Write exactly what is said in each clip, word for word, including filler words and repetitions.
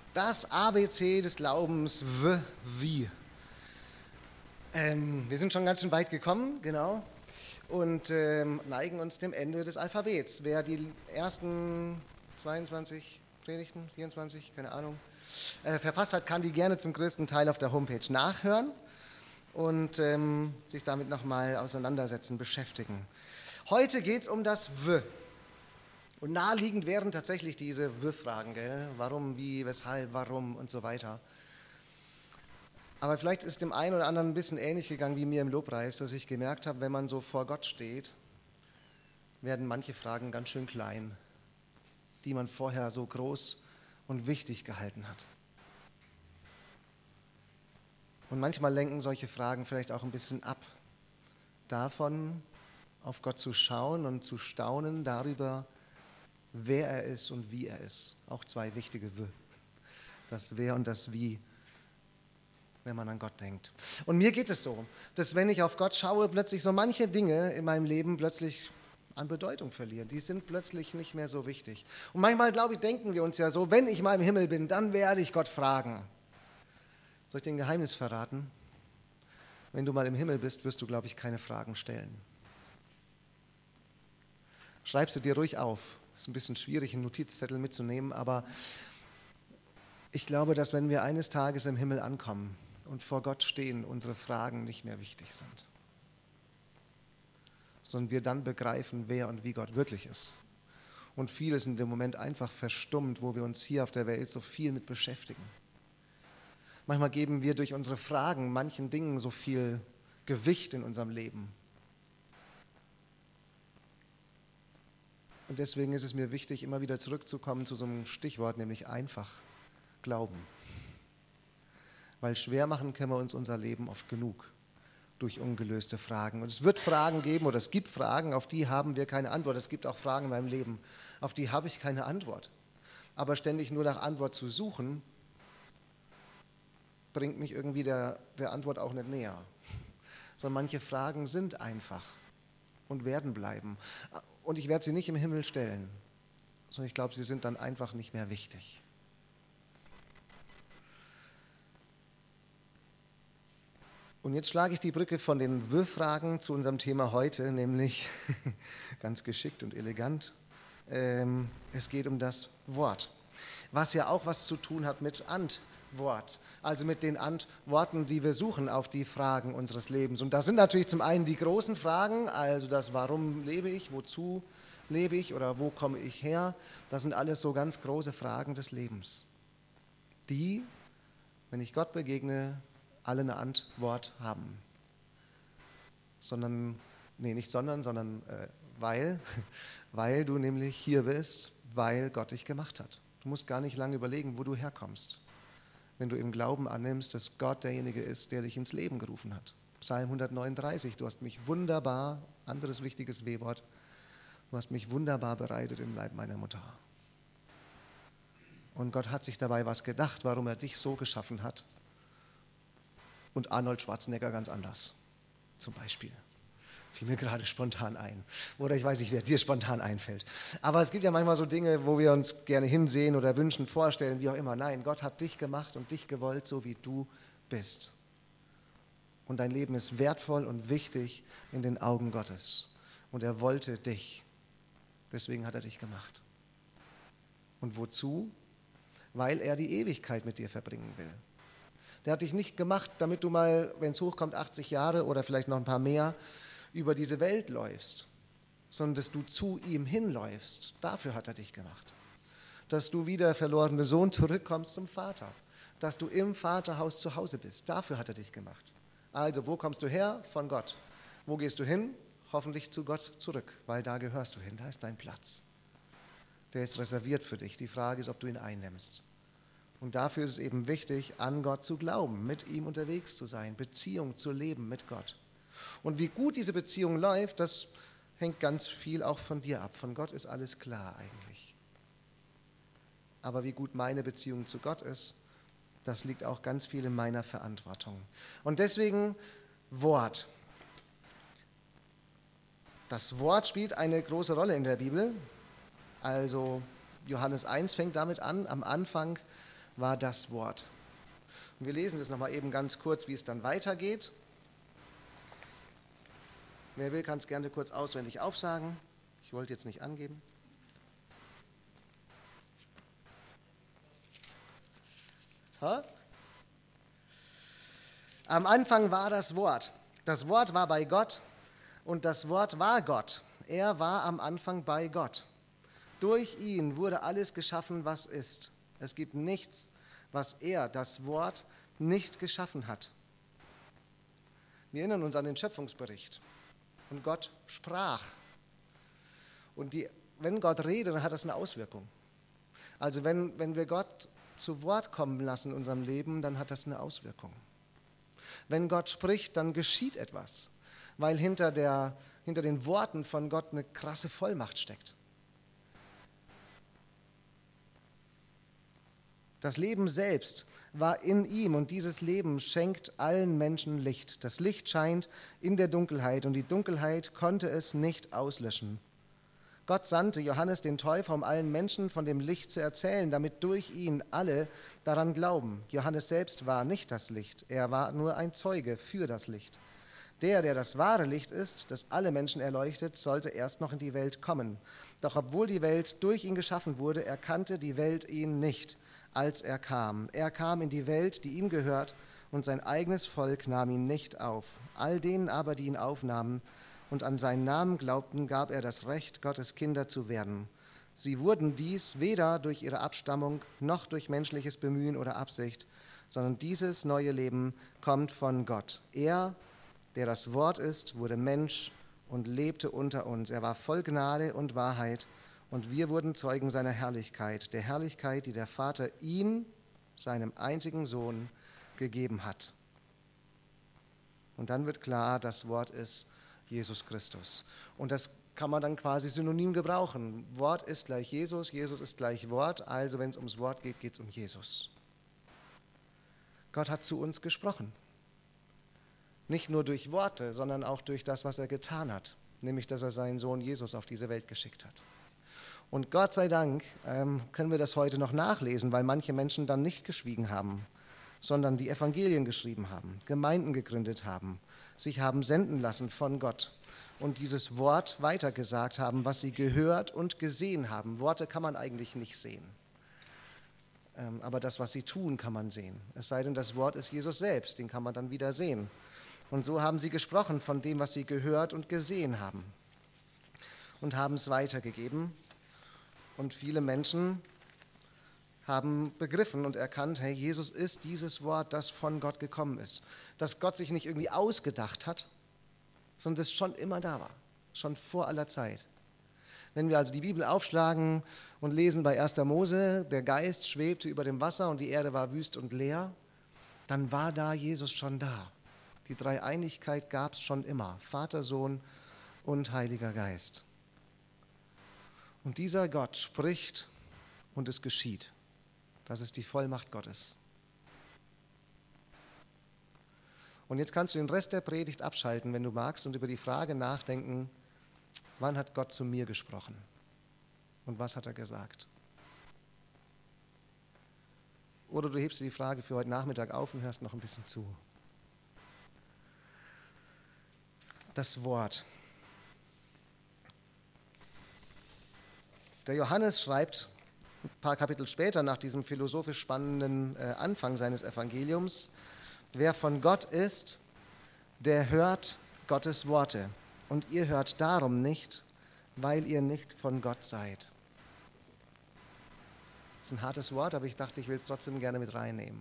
Das A B C des Glaubens, W, wie. Ähm, wir sind schon ganz schön weit gekommen, genau, und ähm, neigen uns dem Ende des Alphabets. Wer die ersten zweiundzwanzig Predigten, vierundzwanzig, keine Ahnung, äh, verpasst hat, kann die gerne zum größten Teil auf der Homepage nachhören und ähm, sich damit nochmal auseinandersetzen, beschäftigen. Heute geht es um das W. Und naheliegend wären tatsächlich diese W-Fragen, gell? Warum, wie, weshalb, warum und so weiter. Aber vielleicht ist dem einen oder anderen ein bisschen ähnlich gegangen wie mir im Lobpreis, dass ich gemerkt habe, wenn man so vor Gott steht, werden manche Fragen ganz schön klein, die man vorher so groß und wichtig gehalten hat. Und manchmal lenken solche Fragen vielleicht auch ein bisschen ab davon, auf Gott zu schauen und zu staunen darüber, wer er ist und wie er ist. Auch zwei wichtige W. Das Wer und das Wie, wenn man an Gott denkt. Und mir geht es so, dass wenn ich auf Gott schaue, plötzlich so manche Dinge in meinem Leben plötzlich an Bedeutung verlieren. Die sind plötzlich nicht mehr so wichtig. Und manchmal, glaube ich, denken wir uns ja so, wenn ich mal im Himmel bin, dann werde ich Gott fragen. Soll ich dir ein Geheimnis verraten? Wenn du mal im Himmel bist, wirst du, glaube ich, keine Fragen stellen. Schreib sie dir ruhig auf. Ist ein bisschen schwierig, einen Notizzettel mitzunehmen, aber ich glaube, dass wenn wir eines Tages im Himmel ankommen und vor Gott stehen, unsere Fragen nicht mehr wichtig sind, sondern wir dann begreifen, wer und wie Gott wirklich ist. Und vieles in dem Moment einfach verstummt, wo wir uns hier auf der Welt so viel mit beschäftigen. Manchmal geben wir durch unsere Fragen manchen Dingen so viel Gewicht in unserem Leben. Und deswegen ist es mir wichtig, immer wieder zurückzukommen zu so einem Stichwort, nämlich einfach glauben. Weil schwer machen können wir uns unser Leben oft genug durch ungelöste Fragen. Und es wird Fragen geben oder es gibt Fragen, auf die haben wir keine Antwort. Es gibt auch Fragen in meinem Leben, auf die habe ich keine Antwort. Aber ständig nur nach Antwort zu suchen, bringt mich irgendwie der, der Antwort auch nicht näher. Sondern manche Fragen sind einfach und werden bleiben. Und ich werde sie nicht im Himmel stellen, sondern ich glaube, sie sind dann einfach nicht mehr wichtig. Und jetzt schlage ich die Brücke von den W-Fragen zu unserem Thema heute, nämlich ganz geschickt und elegant. Ähm, es geht um das Wort, was ja auch was zu tun hat mit Antwort, also mit den Antworten, die wir suchen auf die Fragen unseres Lebens. Und das sind natürlich zum einen die großen Fragen, also das Warum lebe ich, wozu lebe ich oder wo komme ich her. Das sind alles so ganz große Fragen des Lebens, die, wenn ich Gott begegne, alle eine Antwort haben. Sondern, nee, nicht sondern, sondern äh, weil, weil du nämlich hier bist, weil Gott dich gemacht hat. Du musst gar nicht lange überlegen, wo du herkommst, wenn du im Glauben annimmst, dass Gott derjenige ist, der dich ins Leben gerufen hat. Psalm hundertneununddreißig, du hast mich wunderbar, anderes wichtiges W-Wort, du hast mich wunderbar bereitet im Leib meiner Mutter. Und Gott hat sich dabei was gedacht, warum er dich so geschaffen hat. Und Arnold Schwarzenegger ganz anders, zum Beispiel. Fiel mir gerade spontan ein. Oder ich weiß nicht, wer dir spontan einfällt. Aber es gibt ja manchmal so Dinge, wo wir uns gerne hinsehen oder wünschen, vorstellen, wie auch immer. Nein, Gott hat dich gemacht und dich gewollt, so wie du bist. Und dein Leben ist wertvoll und wichtig in den Augen Gottes. Und er wollte dich. Deswegen hat er dich gemacht. Und wozu? Weil er die Ewigkeit mit dir verbringen will. Der hat dich nicht gemacht, damit du mal, wenn es hochkommt, achtzig Jahre oder vielleicht noch ein paar mehr, über diese Welt läufst, sondern dass du zu ihm hinläufst. Dafür hat er dich gemacht. Dass du wie der verlorene Sohn zurückkommst zum Vater. Dass du im Vaterhaus zu Hause bist. Dafür hat er dich gemacht. Also, wo kommst du her? Von Gott. Wo gehst du hin? Hoffentlich zu Gott zurück, weil da gehörst du hin. Da ist dein Platz. Der ist reserviert für dich. Die Frage ist, ob du ihn einnimmst. Und dafür ist es eben wichtig, an Gott zu glauben, mit ihm unterwegs zu sein, Beziehung zu leben mit Gott. Und wie gut diese Beziehung läuft, das hängt ganz viel auch von dir ab. Von Gott ist alles klar eigentlich. Aber wie gut meine Beziehung zu Gott ist, das liegt auch ganz viel in meiner Verantwortung. Und deswegen Wort. Das Wort spielt eine große Rolle in der Bibel. Also Johannes eins fängt damit an, am Anfang war das Wort. Und wir lesen das nochmal eben ganz kurz, wie es dann weitergeht. Wer will, kann es gerne kurz auswendig aufsagen. Ich wollte jetzt nicht angeben. Ha? Am Anfang war das Wort. Das Wort war bei Gott und das Wort war Gott. Er war am Anfang bei Gott. Durch ihn wurde alles geschaffen, was ist. Es gibt nichts, was er, das Wort, nicht geschaffen hat. Wir erinnern uns an den Schöpfungsbericht. Und Gott sprach. Und die, wenn Gott redet, dann hat das eine Auswirkung. Also wenn, wenn wir Gott zu Wort kommen lassen in unserem Leben, dann hat das eine Auswirkung. Wenn Gott spricht, dann geschieht etwas, weil hinter, der, hinter den Worten von Gott eine krasse Vollmacht steckt. Das Leben selbst war in ihm und dieses Leben schenkt allen Menschen Licht. Das Licht scheint in der Dunkelheit und die Dunkelheit konnte es nicht auslöschen. Gott sandte Johannes den Täufer, um allen Menschen von dem Licht zu erzählen, damit durch ihn alle daran glauben. Johannes selbst war nicht das Licht, er war nur ein Zeuge für das Licht. Der, der das wahre Licht ist, das alle Menschen erleuchtet, sollte erst noch in die Welt kommen. Doch obwohl die Welt durch ihn geschaffen wurde, erkannte die Welt ihn nicht, als er kam. Er kam in die Welt, die ihm gehört, und sein eigenes Volk nahm ihn nicht auf. All denen aber, die ihn aufnahmen und an seinen Namen glaubten, gab er das Recht, Gottes Kinder zu werden. Sie wurden dies weder durch ihre Abstammung noch durch menschliches Bemühen oder Absicht, sondern dieses neue Leben kommt von Gott. Er, der das Wort ist, wurde Mensch und lebte unter uns. Er war voll Gnade und Wahrheit und wir wurden Zeugen seiner Herrlichkeit, der Herrlichkeit, die der Vater ihm, seinem einzigen Sohn, gegeben hat. Und dann wird klar, das Wort ist Jesus Christus. Und das kann man dann quasi synonym gebrauchen. Wort ist gleich Jesus, Jesus ist gleich Wort, also wenn es ums Wort geht, geht es um Jesus. Gott hat zu uns gesprochen. Nicht nur durch Worte, sondern auch durch das, was er getan hat, nämlich dass er seinen Sohn Jesus auf diese Welt geschickt hat. Und Gott sei Dank ähm, können wir das heute noch nachlesen, weil manche Menschen dann nicht geschwiegen haben, sondern die Evangelien geschrieben haben, Gemeinden gegründet haben, sich haben senden lassen von Gott und dieses Wort weitergesagt haben, was sie gehört und gesehen haben. Worte kann man eigentlich nicht sehen, ähm, aber das, was sie tun, kann man sehen. Es sei denn, das Wort ist Jesus selbst, den kann man dann wieder sehen. Und so haben sie gesprochen von dem, was sie gehört und gesehen haben und haben es weitergegeben. Und viele Menschen haben begriffen und erkannt, hey, Jesus ist dieses Wort, das von Gott gekommen ist. Dass Gott sich nicht irgendwie ausgedacht hat, sondern das schon immer da war, schon vor aller Zeit. Wenn wir also die Bibel aufschlagen und lesen bei erster Mose, der Geist schwebte über dem Wasser und die Erde war wüst und leer, dann war da Jesus schon da. Die Dreieinigkeit gab es schon immer, Vater, Sohn und Heiliger Geist. Und dieser Gott spricht und es geschieht. Das ist die Vollmacht Gottes. Und jetzt kannst du den Rest der Predigt abschalten, wenn du magst, und über die Frage nachdenken, wann hat Gott zu mir gesprochen? Und was hat er gesagt? Oder du hebst dir die Frage für heute Nachmittag auf und hörst noch ein bisschen zu. Das Wort. Der Johannes schreibt ein paar Kapitel später nach diesem philosophisch spannenden äh, Anfang seines Evangeliums, wer von Gott ist, der hört Gottes Worte. Und ihr hört darum nicht, weil ihr nicht von Gott seid. Das ist ein hartes Wort, aber ich dachte, ich will es trotzdem gerne mit reinnehmen.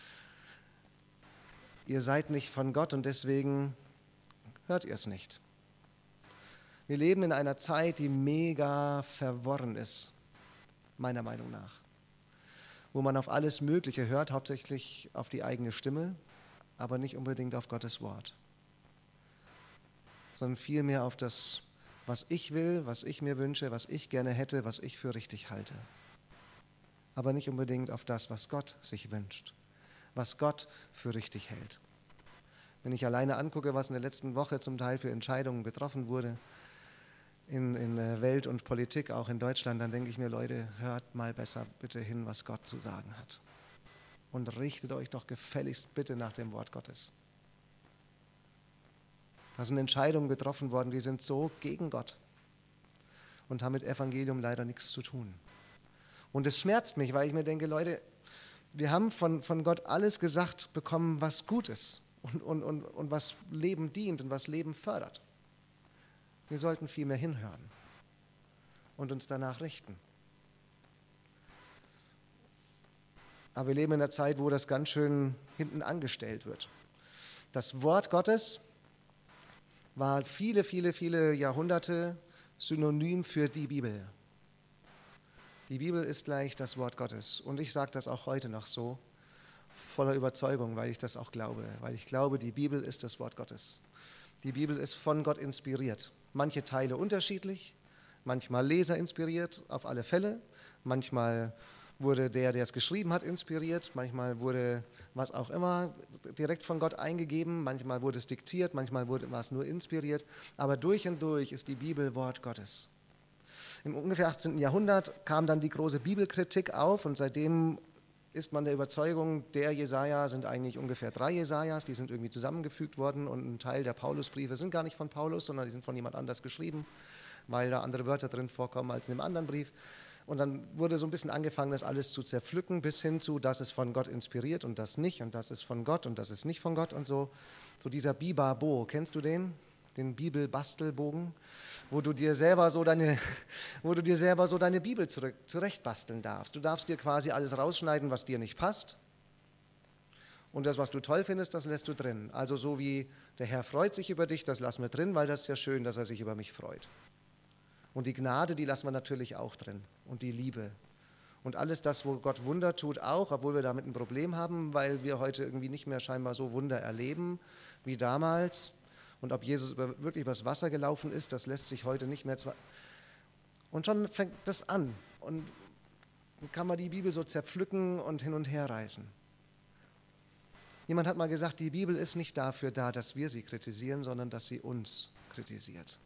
Ihr seid nicht von Gott und deswegen hört ihr es nicht. Wir leben in einer Zeit, die mega verworren ist, meiner Meinung nach. Wo man auf alles Mögliche hört, hauptsächlich auf die eigene Stimme, aber nicht unbedingt auf Gottes Wort. Sondern vielmehr auf das, was ich will, was ich mir wünsche, was ich gerne hätte, was ich für richtig halte. Aber nicht unbedingt auf das, was Gott sich wünscht, was Gott für richtig hält. Wenn ich alleine angucke, was in der letzten Woche zum Teil für Entscheidungen getroffen wurde, in, in Welt und Politik, auch in Deutschland, dann denke ich mir, Leute, hört mal besser bitte hin, was Gott zu sagen hat. und richtet euch doch gefälligst bitte nach dem Wort Gottes. Da sind Entscheidungen getroffen worden, die sind so gegen Gott und haben mit Evangelium leider nichts zu tun. Und es schmerzt mich, weil ich mir denke, Leute, wir haben von, von Gott alles gesagt bekommen, was gut ist und, und, und, und was Leben dient und was Leben fördert. Wir sollten viel mehr hinhören und uns danach richten. Aber wir leben in einer Zeit, wo das ganz schön hinten angestellt wird. Das Wort Gottes war viele, viele, viele Jahrhunderte synonym für die Bibel. Die Bibel ist gleich das Wort Gottes. Und ich sage das auch heute noch so, voller Überzeugung, weil ich das auch glaube. Weil ich glaube, die Bibel ist das Wort Gottes. Die Bibel ist von Gott inspiriert. Manche Teile unterschiedlich, manchmal Leser inspiriert, auf alle Fälle. Manchmal wurde der, der es geschrieben hat, inspiriert. Manchmal wurde was auch immer direkt von Gott eingegeben. Manchmal wurde es diktiert, manchmal wurde was nur inspiriert. Aber durch und durch ist die Bibel Wort Gottes. Im ungefähr achtzehnten Jahrhundert kam dann die große Bibelkritik auf und seitdem ist man der Überzeugung, der Jesaja sind eigentlich ungefähr drei Jesajas, die sind irgendwie zusammengefügt worden und ein Teil der Paulusbriefe sind gar nicht von Paulus, sondern die sind von jemand anders geschrieben, weil da andere Wörter drin vorkommen als in einem anderen Brief. Und dann wurde so ein bisschen angefangen, das alles zu zerpflücken, bis hin zu, das ist von Gott inspiriert und das nicht und das ist von Gott und das ist nicht von Gott und so. So dieser Bibabo, kennst du den? Den Bibelbastelbogen, wo du dir selber so deine, wo du dir selber so deine Bibel zurück, zurechtbasteln darfst. Du darfst dir quasi alles rausschneiden, was dir nicht passt. Und das, was du toll findest, das lässt du drin. Also so wie der Herr freut sich über dich, das lassen wir drin, weil das ist ja schön, dass er sich über mich freut. Und die Gnade, die lassen wir natürlich auch drin. Und die Liebe. Und alles das, wo Gott Wunder tut, auch, obwohl wir damit ein Problem haben, weil wir heute irgendwie nicht mehr scheinbar so Wunder erleben wie damals. Und ob Jesus wirklich übers Wasser gelaufen ist, das lässt sich heute nicht mehr... Und schon fängt das an. Und dann kann man die Bibel so zerpflücken und hin und her reißen. Jemand hat mal gesagt, die Bibel ist nicht dafür da, dass wir sie kritisieren, sondern dass sie uns kritisiert.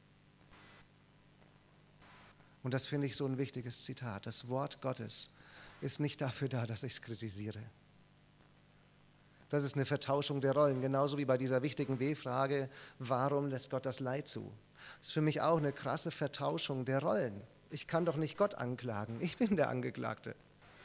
Und das finde ich so ein wichtiges Zitat. Das Wort Gottes ist nicht dafür da, dass ich es kritisiere. Das ist eine Vertauschung der Rollen, genauso wie bei dieser wichtigen W-Frage, warum lässt Gott das Leid zu? Das ist für mich auch eine krasse Vertauschung der Rollen. Ich kann doch nicht Gott anklagen, ich bin der Angeklagte.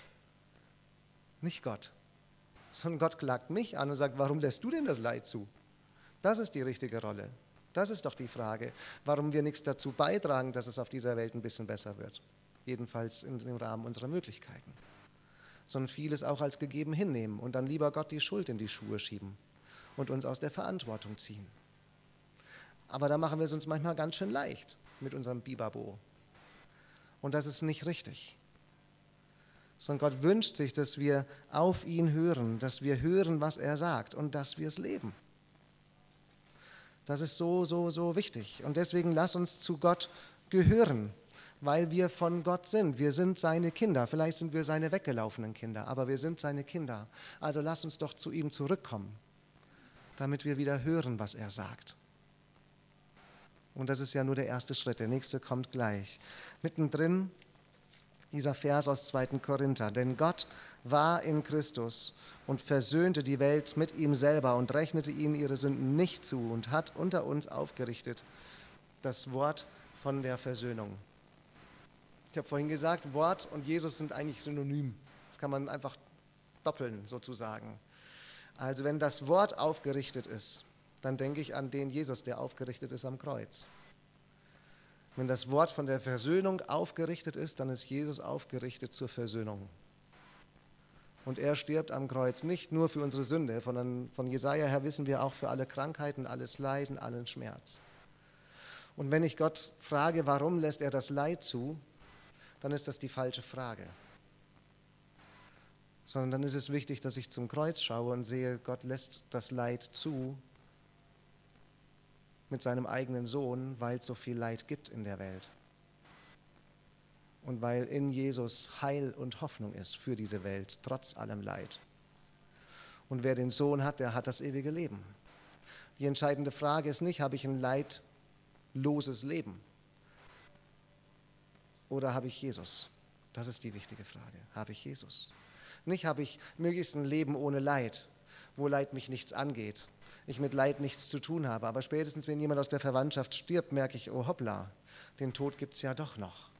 Nicht Gott, sondern Gott klagt mich an und sagt, warum lässt du denn das Leid zu? Das ist die richtige Rolle. Das ist doch die Frage, warum wir nichts dazu beitragen, dass es auf dieser Welt ein bisschen besser wird. Jedenfalls im Rahmen unserer Möglichkeiten. Sondern vieles auch als gegeben hinnehmen und dann lieber Gott die Schuld in die Schuhe schieben und uns aus der Verantwortung ziehen. Aber da machen wir es uns manchmal ganz schön leicht mit unserem Bibabo. Und das ist nicht richtig. Sondern Gott wünscht sich, dass wir auf ihn hören, dass wir hören, was er sagt und dass wir es leben. Das ist so, so, so wichtig. Und deswegen lass uns zu Gott gehören. Weil wir von Gott sind. Wir sind seine Kinder. Vielleicht sind wir seine weggelaufenen Kinder, aber wir sind seine Kinder. Also lass uns doch zu ihm zurückkommen, damit wir wieder hören, was er sagt. Und das ist ja nur der erste Schritt. Der nächste kommt gleich. Mittendrin dieser Vers aus zweiten Korinther. Denn Gott war in Christus und versöhnte die Welt mit ihm selber und rechnete ihnen ihre Sünden nicht zu und hat unter uns aufgerichtet das Wort von der Versöhnung. Ich habe vorhin gesagt, Wort und Jesus sind eigentlich synonym. Das kann man einfach doppeln sozusagen. Also wenn das Wort aufgerichtet ist, dann denke ich an den Jesus, der aufgerichtet ist am Kreuz. Wenn das Wort von der Versöhnung aufgerichtet ist, dann ist Jesus aufgerichtet zur Versöhnung. Und er stirbt am Kreuz nicht nur für unsere Sünde, sondern von Jesaja her wissen wir auch für alle Krankheiten, alles Leiden, allen Schmerz. Und wenn ich Gott frage, warum lässt er das Leid zu, dann ist das die falsche Frage. Sondern dann ist es wichtig, dass ich zum Kreuz schaue und sehe, Gott lässt das Leid zu mit seinem eigenen Sohn, weil es so viel Leid gibt in der Welt. Und weil in Jesus Heil und Hoffnung ist für diese Welt, trotz allem Leid. Und wer den Sohn hat, der hat das ewige Leben. Die entscheidende Frage ist nicht, habe ich ein leidloses Leben? Oder habe ich Jesus? Das ist die wichtige Frage. Habe ich Jesus? Nicht habe ich möglichst ein Leben ohne Leid, wo Leid mich nichts angeht, ich mit Leid nichts zu tun habe. Aber spätestens, wenn jemand aus der Verwandtschaft stirbt, merke ich, oh hoppla, den Tod gibt es ja doch noch.